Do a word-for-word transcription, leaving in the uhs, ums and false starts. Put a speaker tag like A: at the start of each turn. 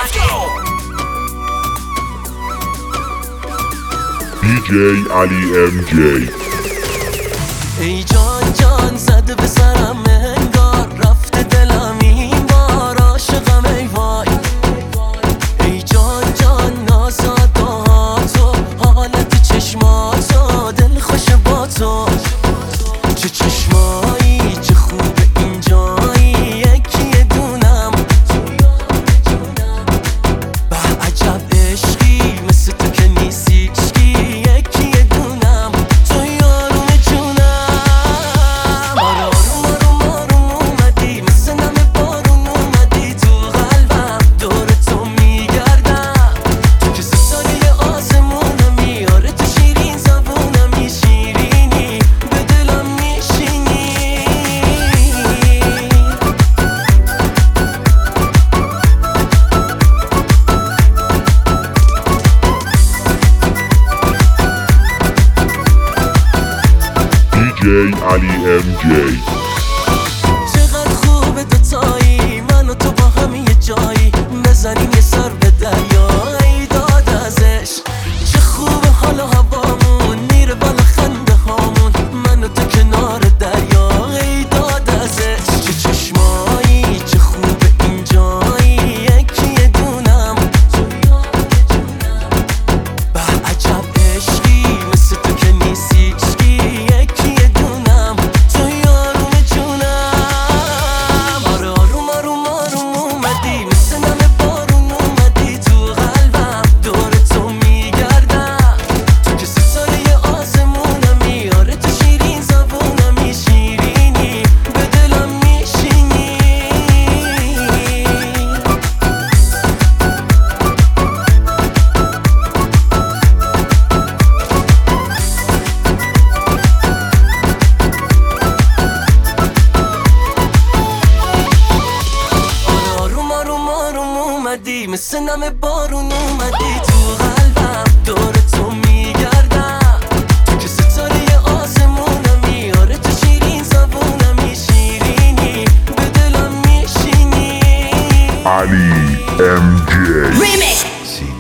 A: دی جی علی ام جی.
B: ای جان جان زده به سرم انگار رفته دلم این بار عاشقم ای وای. ای جان جان نازاداتو حالت چشماتو دل خوش با تو. چه چشمایی چه خوب اینجایی یکی دونم به عجب عشقی مثل تو که نیستی یکی دونم تو یارون جونم. آره آروم آروم آروم اومدی مثل نم بارون اومدی تو قلبم دور تو میگردم تو که ستاره آسمونمی. آره تو شیرین زبونمی شیرینی به دلم میشینی.
A: دی جی علی ام جی.
B: چقدر خوبه دوتایی من و تو با هم یه جایی بزنیم یه سر به دریا. ای داد ازش چه خوبه حال و هوامون میره بالا خنده هامون من و تو کنار دریا. ای داد ازش چه چشمایی چه خوبه اینجایی یکی دونم به عجب عشقی مثل تو که نیستی یکی دونم تو یارون جونم. آره آروم آروم آروم اومدی مثل نم بارون اومدی تو قلبم دور تو میگردم تو که ستاره آسمونمی. آره تو شیرین زبونمی شیرینی به دلم میشینی. آروم آروم آروم اومدی مثل نم بارون اومدی تو قلبم دور تو میگردم تو که ستاره آسمونمی. آره تو شیرین زبونمی شیرینی به دلم میشینی.
A: علی ام جی.
C: Remix.